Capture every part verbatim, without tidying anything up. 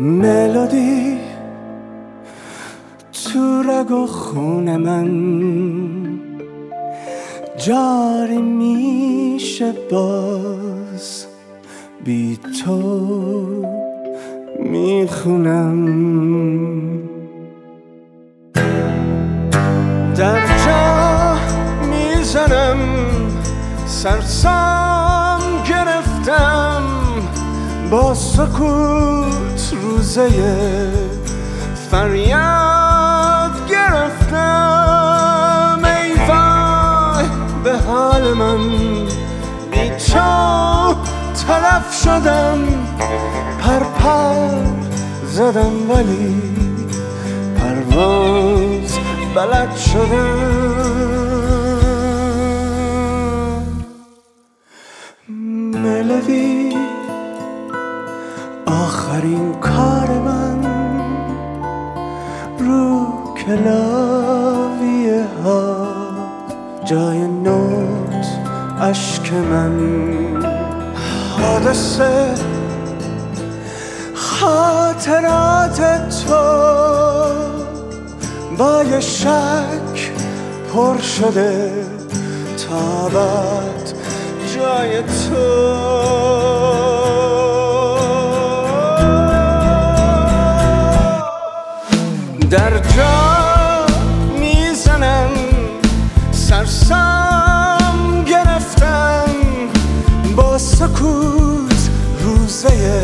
ملودی تو رگ و خون من جاری میشه باز، بی تو میخونم. در جا میزنم، سرسام گرفتم، با سکوت روزه فریاد گرفتم. ای وای به حال من، بی تو تلف شدم، پر پر زدم ولی پرواز بلد شدم. ملودی آخرین کار من، رو کلاویه ها جای نوت عشق من. حادثه خاطرات تو با یه شک پر شده، تابت جای تو. در جا میزنم، سرسام گرفتم، با سکوت روزه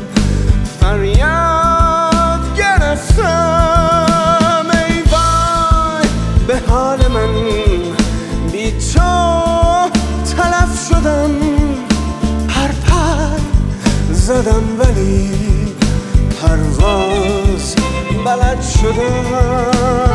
فریاد گرفتم. ای وای به حال من، بی تو تلف شدم، پر پر زدم ولی پرواز بلد شدم.